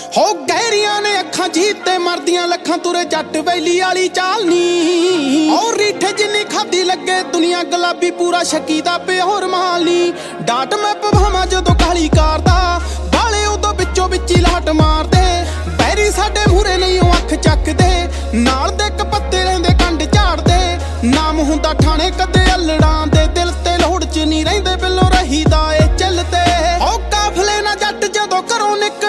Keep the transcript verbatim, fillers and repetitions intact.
ਹੋ ਗਹਿਰੀਆਂ ਨੇ ਅੱਖਾਂ ਜੀਤ ਤੇ ਮਰਦੀਆਂ ਲੱਖਾਂ ਤੁਰੇ ਜੱਟ ਵੈਲੀ ਵਾਲੀ ਚਾਲ ਨੀ ਔਰ ਰੀਠੇ ਜਿੰਨੀ ਖਾਦੀ ਲੱਗੇ ਦੁਨੀਆ ਗੁਲਾਬੀ ਪੂਰਾ ਸ਼ੱਕੀ ਦਾ ਪਿਓਰ ਮਾਲ ਨੀ ਡਾਟ ਮੈਂ ਪਵਾਵਾਂ ਜਦੋਂ ਕਾਲੀ ਕਾਰ ਦਾ ਬਾਲੇ ਉਦੋਂ ਵਿੱਚੋਂ ਵਿੱਚ ਹੀ ਲਾਟ ਮਾਰਦੇ ਬੈਰੀ ਸਾਡੇ ਮੂਹਰੇ ਨਹੀਂ ਉਹ ਅੱਖ ਚੱਕਦੇ ਨਾਲ ਦੇ ਕਪੱਤੇ ਰਹਿੰਦੇ ਕੰਡ ਝਾੜਦੇ ਨਾਮ ਹੁੰਦਾ ਠਾਣੇ ਕਦੇ ਅਲੜਾਂ ਦੇ ਦਿਲ ਤੇ ਲੋੜ ਚ ਨਹੀਂ ਰਹਿੰਦੇ ਬਿੱਲੋਂ ਰਹੀਦਾ ਏ ਚੱਲਦੇ ਹੋ ਕਾਫਲੇ ਨਾ ਜੱਟ ਜਦੋਂ ਘਰੋਂ ਨਿਕਲ